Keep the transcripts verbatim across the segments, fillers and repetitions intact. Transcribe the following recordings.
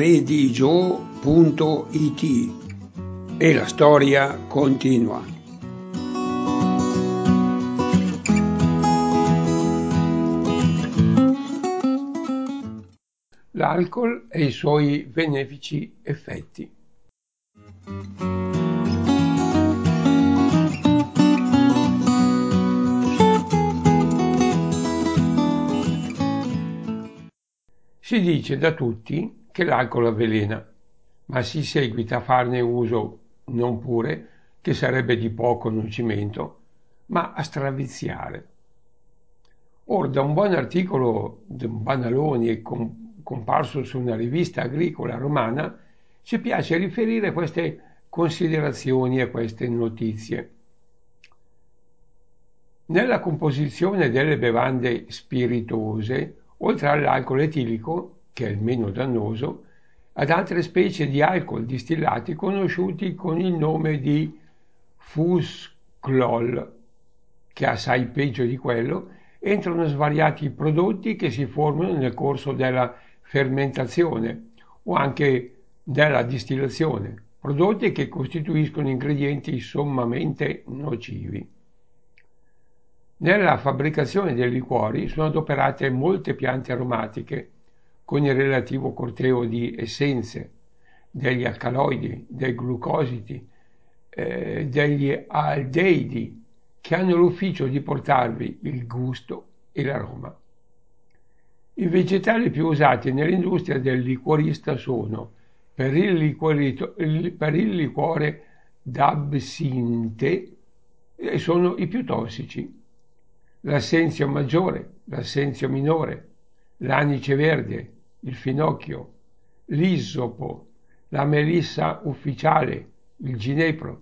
redigio punto it e la storia continua. L'alcol e i suoi benefici effetti. Si dice da tutti che l'alcol avvelena, ma si seguita a farne uso non pure, che sarebbe di poco nocimento, ma a straviziare. Or, da un buon articolo di Banaloni com- comparso su una rivista agricola romana, ci piace riferire queste considerazioni e queste notizie. Nella composizione delle bevande spiritose, oltre all'alcol etilico, che è il meno dannoso, ad altre specie di alcol distillati conosciuti con il nome di fusclol, che è assai peggio di quello, entrano svariati prodotti che si formano nel corso della fermentazione o anche della distillazione, prodotti che costituiscono ingredienti sommamente nocivi. Nella fabbricazione dei liquori sono adoperate molte piante aromatiche, con il relativo corteo di essenze, degli alcaloidi, dei glucosidi, eh, degli aldeidi, che hanno l'ufficio di portarvi il gusto e l'aroma. I vegetali più usati nell'industria del liquorista sono, per il, liquorito, per il liquore d'absinte, e sono i più tossici: l'assenzio maggiore, l'assenzio minore, l'anice verde, il finocchio, l'issopo, la melissa ufficiale, il ginepro.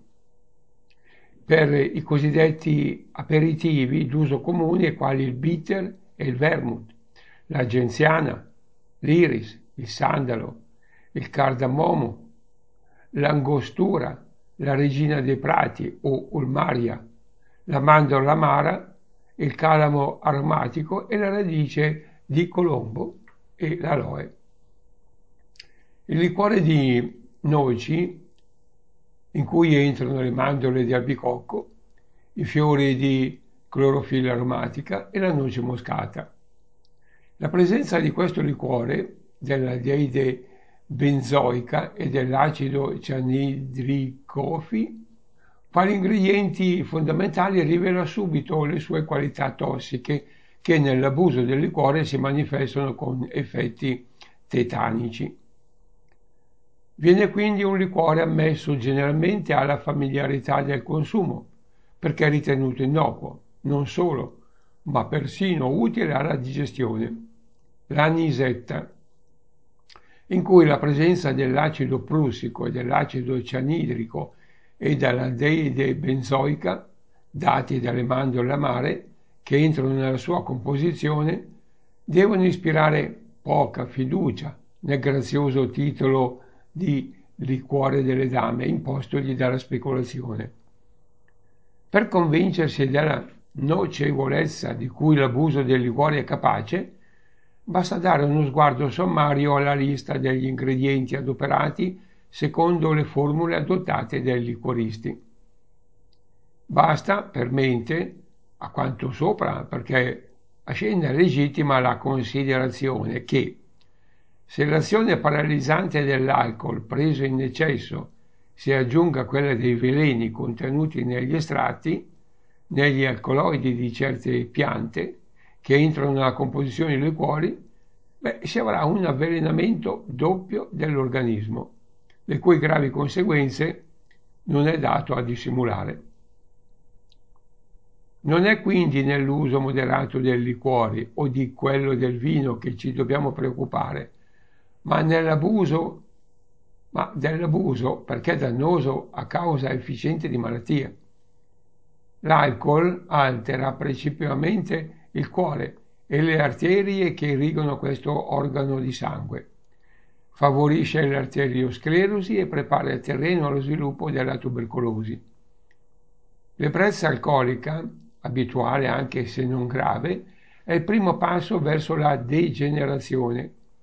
Per i cosiddetti aperitivi d'uso comune, quali il bitter e il vermouth, la genziana, l'iris, il sandalo, il cardamomo, l'angostura, la regina dei prati o ulmaria, la mandorla amara, il calamo aromatico e la radice di colombo e l'aloe. Il liquore di noci, in cui entrano le mandorle di albicocco, i fiori di clorofilla aromatica e la noce moscata. La presenza di questo liquore, dell'aldeide benzoica e dell'acido cianidricofi, quali ingredienti fondamentali, rivela subito le sue qualità tossiche, che nell'abuso del liquore si manifestano con effetti tetanici. Viene quindi un liquore ammesso generalmente alla familiarità del consumo, perché è ritenuto innocuo, non solo, ma persino utile alla digestione. L'anisetta, in cui la presenza dell'acido prussico e dell'acido cianidrico e dell'aldeide benzoica, dati dalle mandorle amare, che entrano nella sua composizione, devono ispirare poca fiducia nel grazioso titolo di liquore delle dame impostogli dalla speculazione. Per convincersi della nocevolezza di cui l'abuso del liquore è capace, basta dare uno sguardo sommario alla lista degli ingredienti adoperati secondo le formule adottate dai liquoristi. Basta, per mente, a quanto sopra, perché ascende legittima la considerazione che, se l'azione paralizzante dell'alcol preso in eccesso si aggiunga a quella dei veleni contenuti negli estratti, negli alcaloidi di certe piante che entrano nella composizione dei liquori, beh, si avrà un avvelenamento doppio dell'organismo, le cui gravi conseguenze non è dato a dissimulare. Non è quindi nell'uso moderato dei liquori o di quello del vino che ci dobbiamo preoccupare, ma nell'abuso, ma dell'abuso perché è dannoso a causa efficiente di malattie. L'alcol altera principalmente il cuore e le arterie che irrigano questo organo di sangue, favorisce l'arteriosclerosi e prepara il terreno allo sviluppo della tubercolosi. L'ebbrezza alcolica, abituale anche se non grave, è il primo passo verso la degenerazione.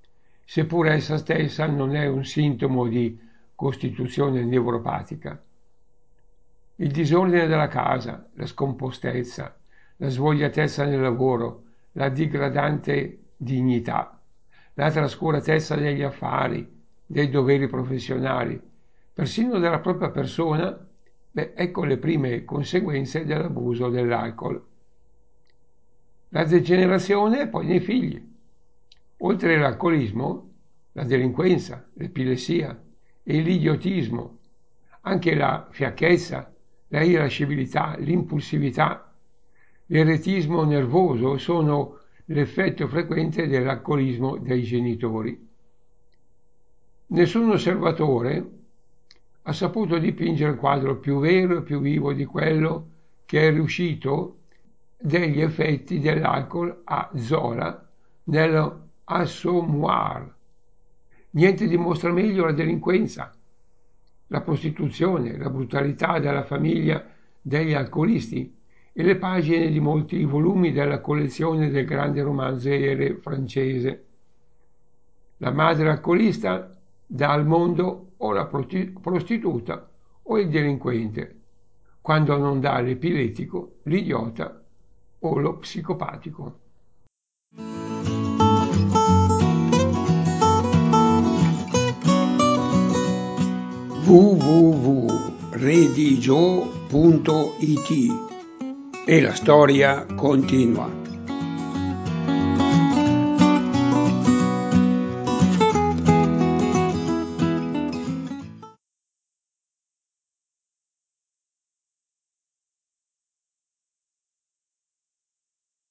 seppure essa stessa non è un sintomo di costituzione neuropatica. Il disordine della casa, la scompostezza, la svogliatezza nel lavoro, la digradante dignità, la trascuratezza degli affari, dei doveri professionali, persino della propria persona, beh, ecco le prime conseguenze dell'abuso dell'alcol. La degenerazione poi nei figli. Oltre all'alcolismo, la delinquenza, l'epilessia e l'idiotismo, anche la fiacchezza, la irascibilità, l'impulsività, l'eretismo nervoso sono l'effetto frequente dell'alcolismo dei genitori. Nessun osservatore ha saputo dipingere il quadro più vero e più vivo di quello che è riuscito degli effetti dell'alcol a Zola nello Assommoir. Niente dimostra meglio la delinquenza, la prostituzione, la brutalità della famiglia degli alcolisti e le pagine di molti volumi della collezione del grande romanziere francese. La madre alcolista dà al mondo o la prostituta o il delinquente, quando non dà l'epiletico, l'idiota o lo psicopatico. w w w punto redigio punto it e la storia continua.